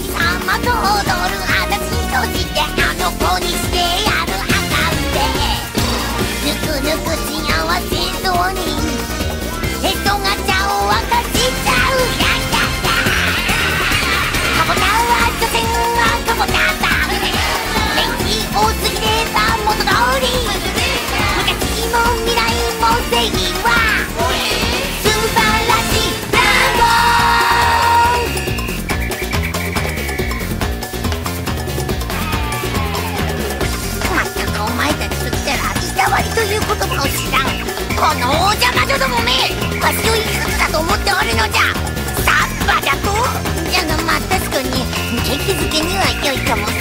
様と踊る話としてあの子にしてやるあかんでぬくぬく幸せそうにへそが茶を沸かしちゃうやややカボチャは所詮はカボチャだ元気多すぎれば元通り昔も未来も正義は素晴らしいブラボーまったくお前たちと来たらいたわりという言葉を知らんこのお邪魔女どもめわしをいくつだと思っておるのじゃサッパじゃとじゃがまあ確かに景気づけには良いかも